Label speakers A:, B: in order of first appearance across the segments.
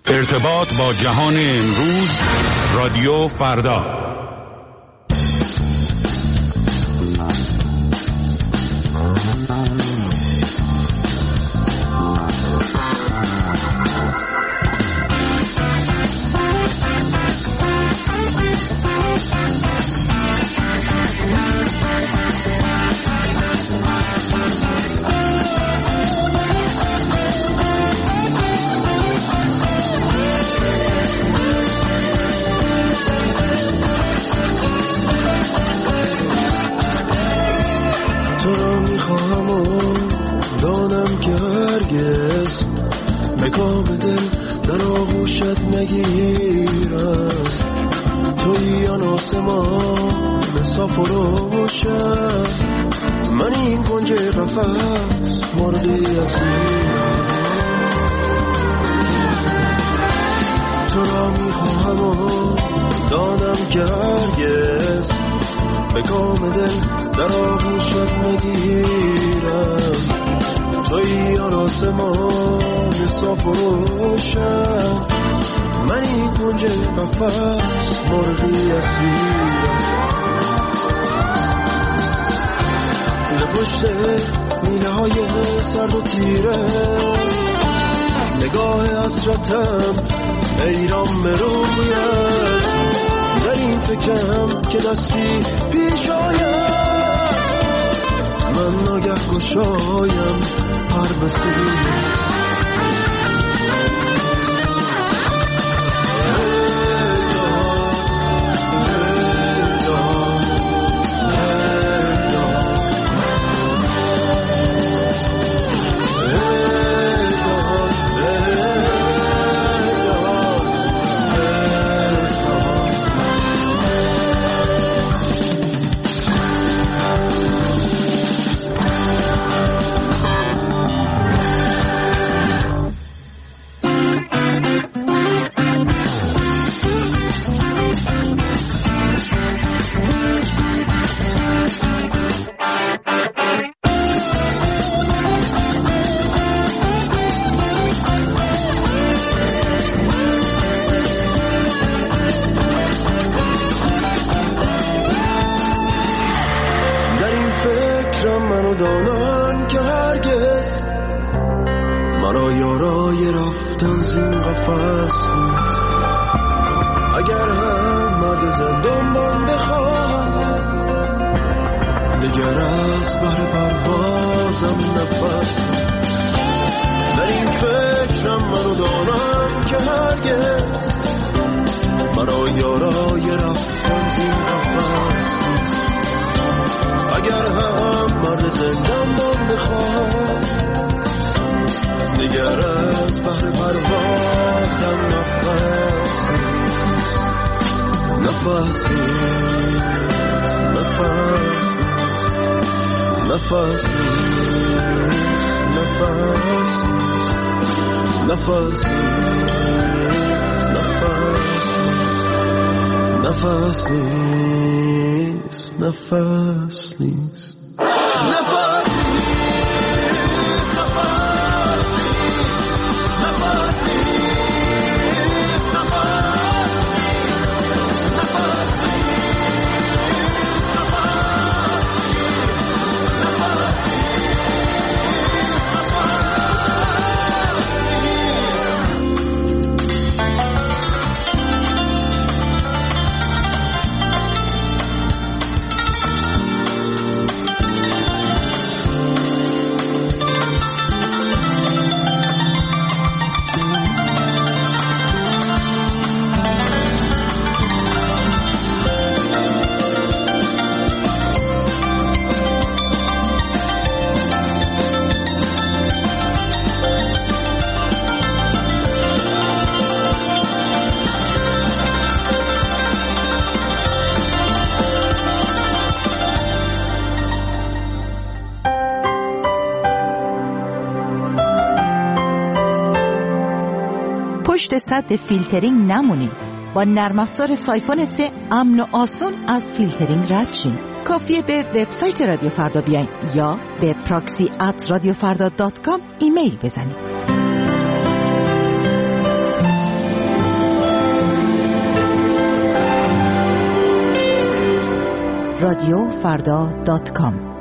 A: ارتباط با جهان امروز، رادیو فردا.
B: مکام دل در آغوشت نگیرم، توی آن آسمان صاف و روشن، من این کنج قفس مرغی اسیرم. تو را میخواهم و دانم که هرگز مکام دل در آغوشت نگیرم، توی آن آسمان صاف و روشن، من این کنج قفس مرغی اسیرم. ز پشت میله های سرد و تیره نگاه حسرتم حیران به رویت، در این فکرم که دستی پیش آید، من ناگه گشایم پر به سویت. دانم که هرگز مرا یارای رفتن زین قفس نیست، اگر هم مرد زندان من بخواهم، دیگر از بر پروازم نفس نیست. در این فکرم منو دانم که هرگز مرا یارای رفتن زین قفس نیست، اگر هم مرد زندان من بخوام، دیگر از بحر پروازم نفس نیست، نفس نیست.
C: پشت سد فیلترینگ نمونید. با نرم افزار سایفون 3 امن و آسون از فیلترینگ رد شین. کافیه به وبسایت رادیو فردا بیاین یا به proxy@radiofarda.com ایمیل بزنید. radiofrda.com.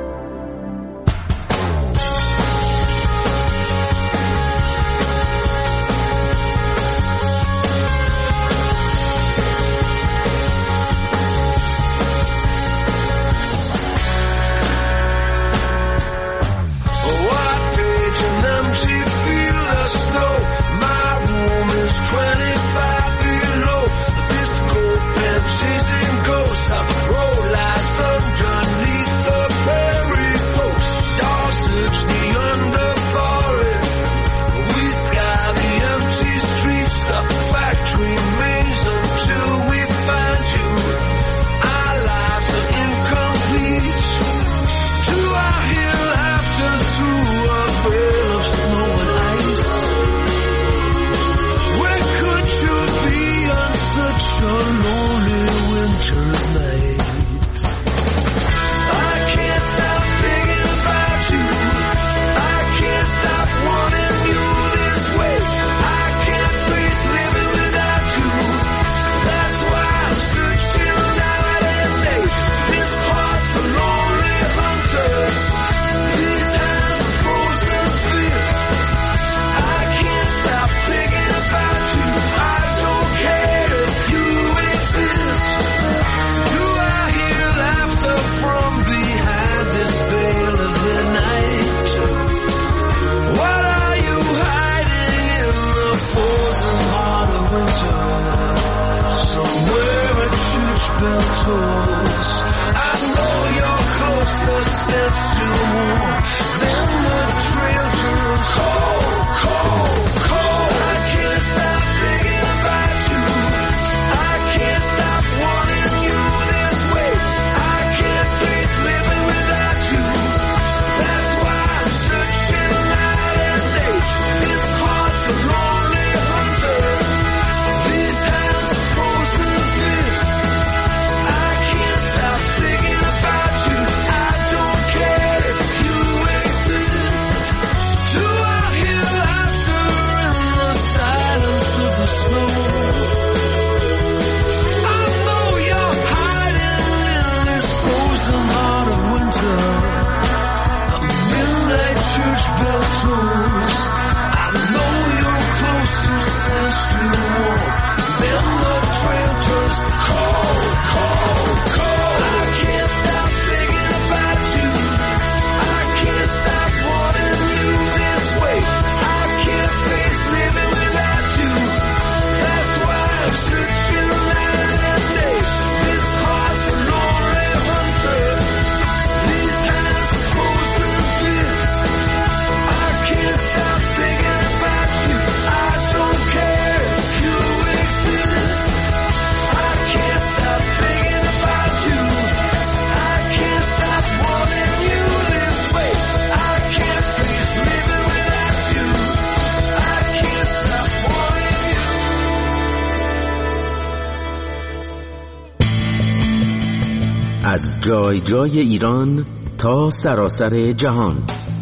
D: از جای جای ایران تا سراسر جهان،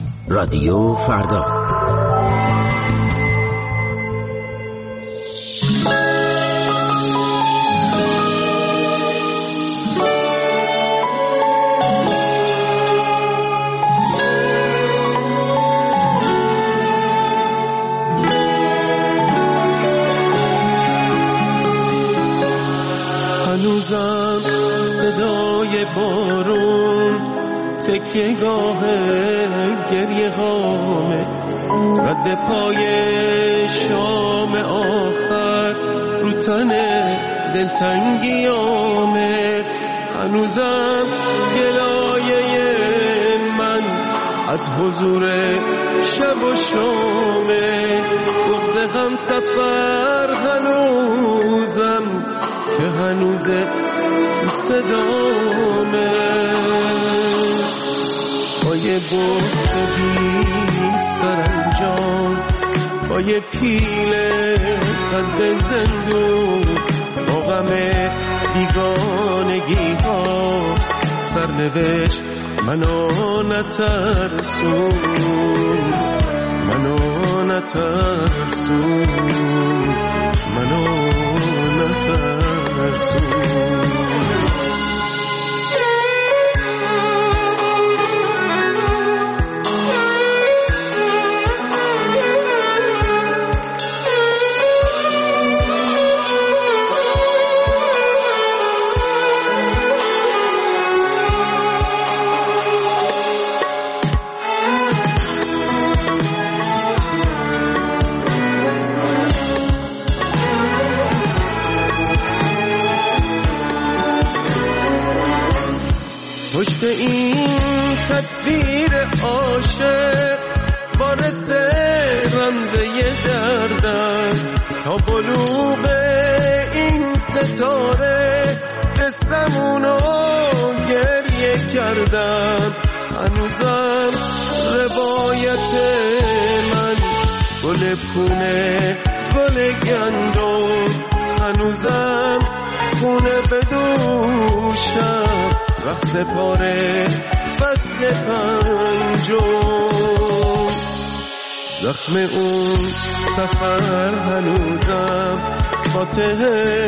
D: رادیو فردا.
B: هنوزم صدای بارون تکیه‌گاه گریه هامه، رد پای شام آخر رو تن دلتنگیامه. هنوزم گلایه من از حضور شب و شامه، بغض هم سفر هنوزم که هنوز صدامه. با یه بغض بی سرانجام، با یه پیل قلب زندون، با غم بیگانگی ها سرنوشت منو نترسون، منو نترسون، منو نترسون. کردم تا بلوغ این ستاره قصه‌مونو گریه کردم. هنوزم روایت من گل پونه گل گندم، هنوزم خونه به دوشم رقص پاره فصل پنجم. زخم اون سفر هنوزم فاتح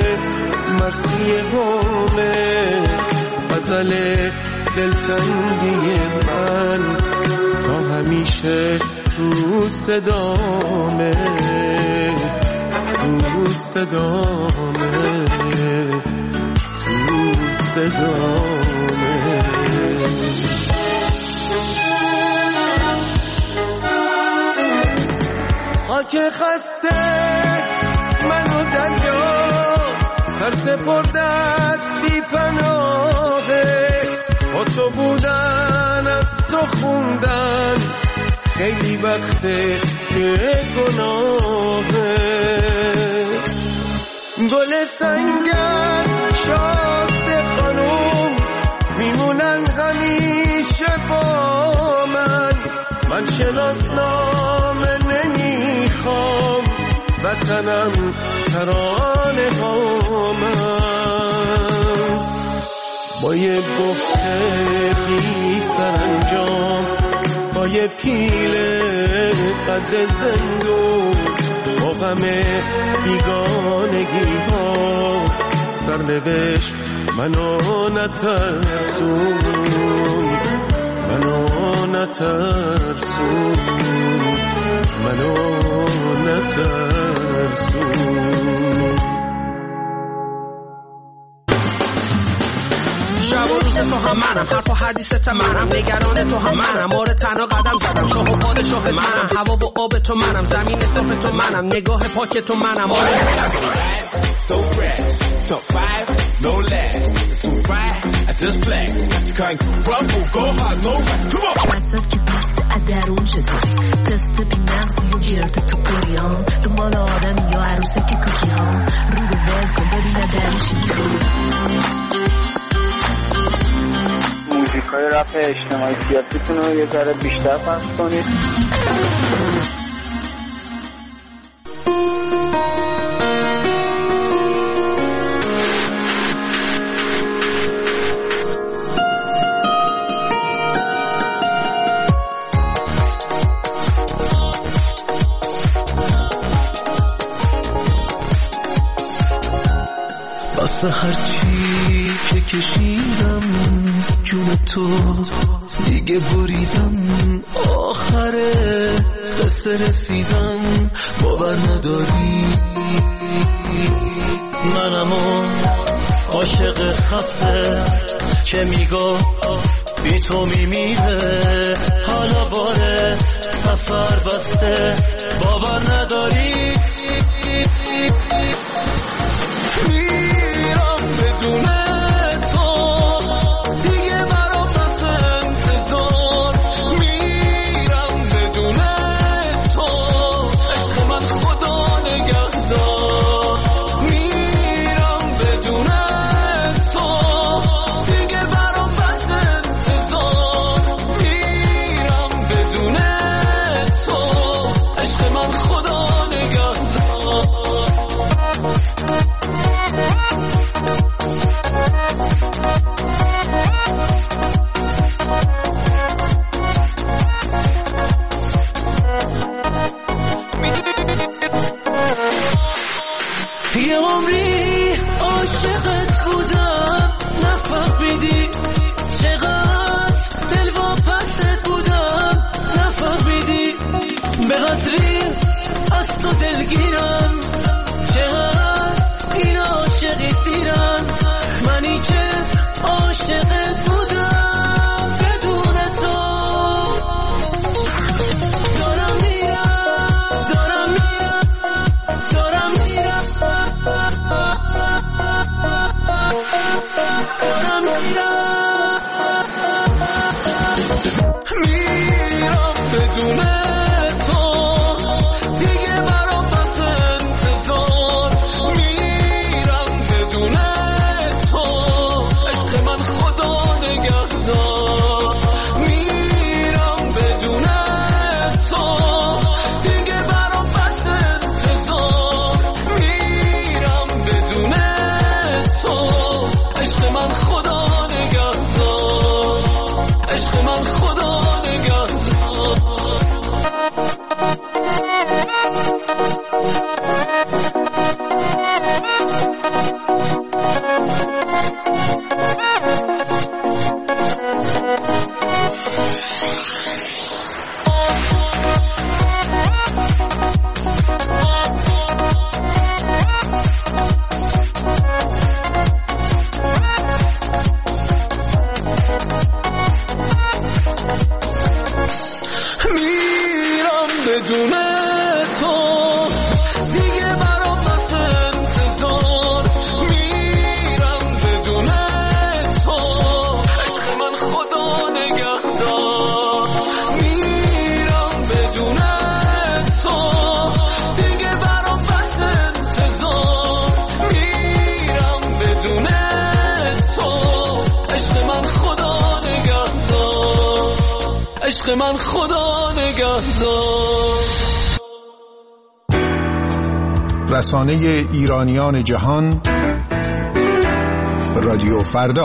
B: مسیحامه، غزل دلتنگی من تا همیشه تو صدامه، تو صدامه، تو صدامه. خاک خسته منو دریا سر سپردت بی پناهه، با تو بودن از تو خوندن خیلی وقته که گناهه. گل سنگر شازده خانوم میمونن همیشه با من شناسنامه نمیخوام، وطنم ترانه هامم. با یه بخت بی سرانجام، با یه پیل قد زندون، با غم بیگانگی ها سرنوشت منو نترسون، منو نترسون، منو نترسون.
E: شب و روز تو هم منم، حرف و حدیثت منم، نگران تو هم منم، آره تنها قدم زدم، شاه و پادشاه منم، هوا و آب تو منم، زمین صاف تو منم، نگاه پاک تو منم، آره
F: so fresh, so five, no less, so right, I just flex, that's kind of rumble, go hard, no rest, come on.
G: وسط که پست ادرون چطوری دست بی نقصی و گرد تو پریان دنبال آدم یا عروسه که کوکی ها رو رو ول کن ببینه درشی
H: موزیکای رپ اجتماعی سیاسیتون رو یه ذره بیشتر پخش کنید.
B: واسه هرچی که کشیدم جون تو دیگه بریدم، آخره قصه رسیدم باور نداری. منم عاشق خسته که میگو بی تو میمیره، حالا باره سفر بسته باور نداری. میرم بدون تو دیگه برام بس انتظار، میرم بدون تو عشق من خدا نگهدار، میرم بدون تو دیگه برام بس انتظار، میرم بدون تو عشق من خدا نگهدار. عشق من خدا نگهدار.
I: رسانه ایرانیان جهان، رادیو فردا.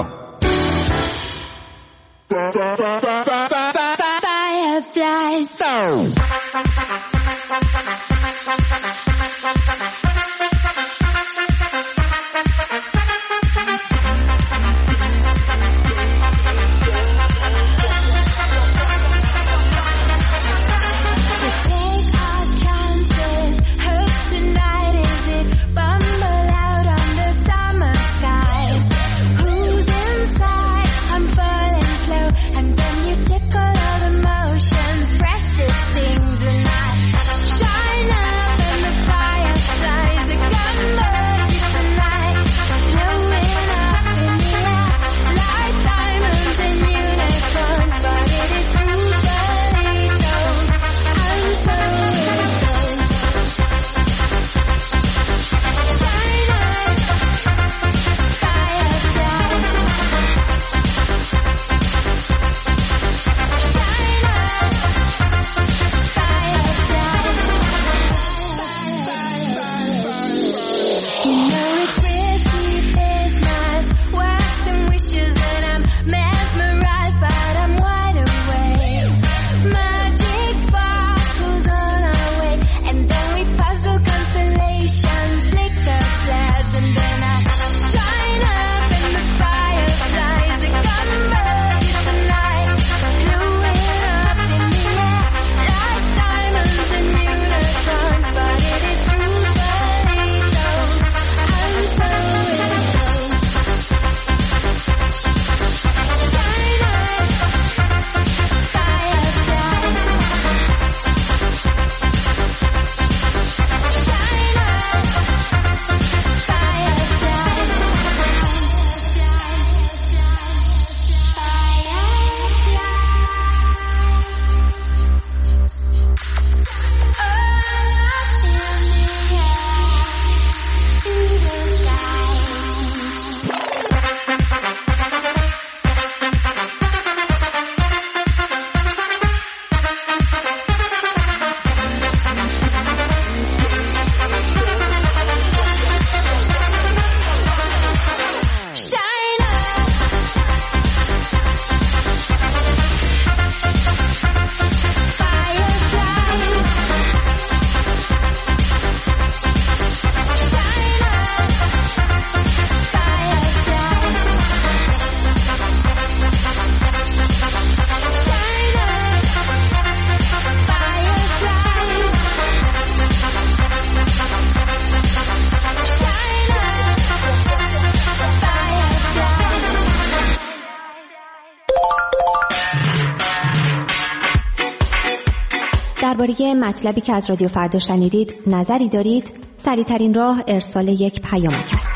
J: درباره مطلبی که از رادیو فردا شنیدید نظری دارید؟ سریع‌ترین راه ارسال یک پیامک است.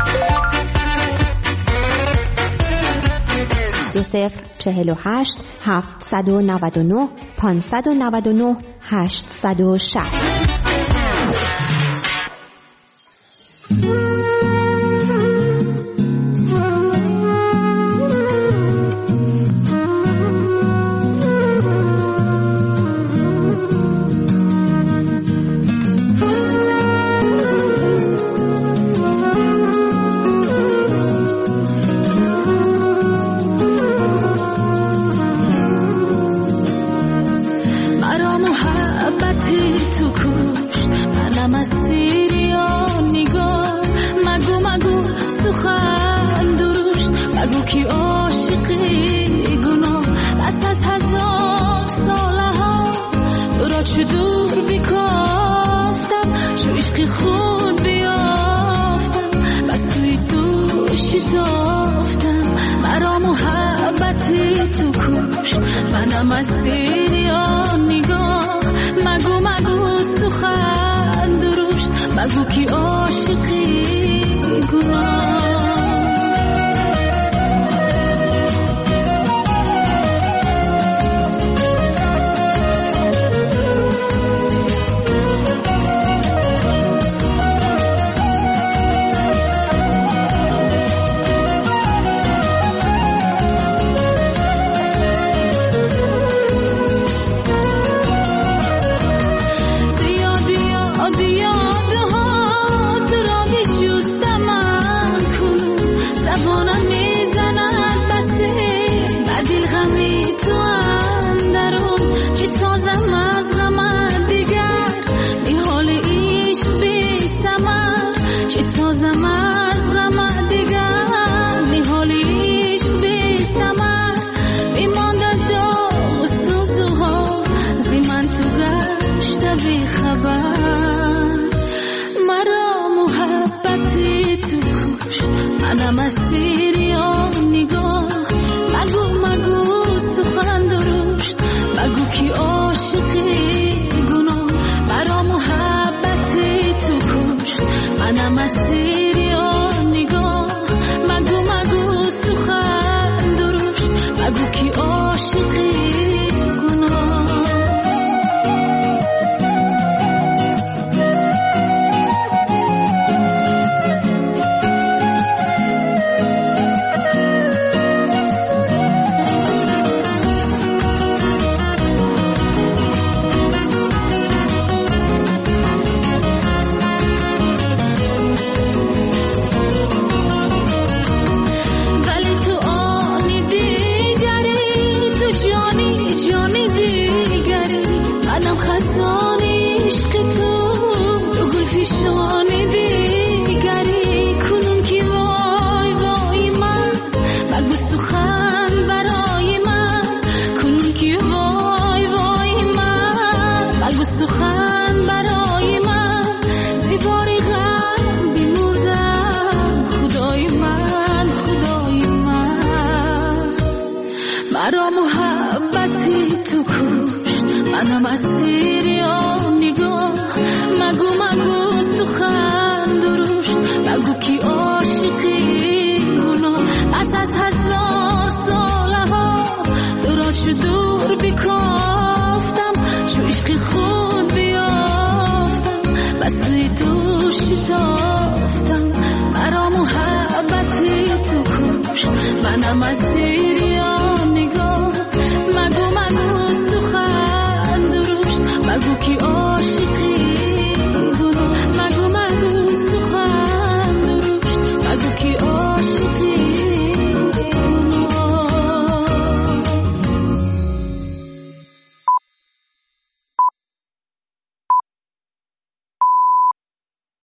J: 2048 799 599 860.
K: منم اسیری آن نگاه مگو مگو سخن درشت مگو کی عاشقی گناه مرا محبتی تو کشت منم اسیری آن نگاه مگو مگو سخن درشت مگو کی عاشقی گناه پس از 1000 ساله ها دورات دور بکافتم چو عشق خود بیافتم بسوی تو شتافتم مرا محبتی تو کشت منم اسیری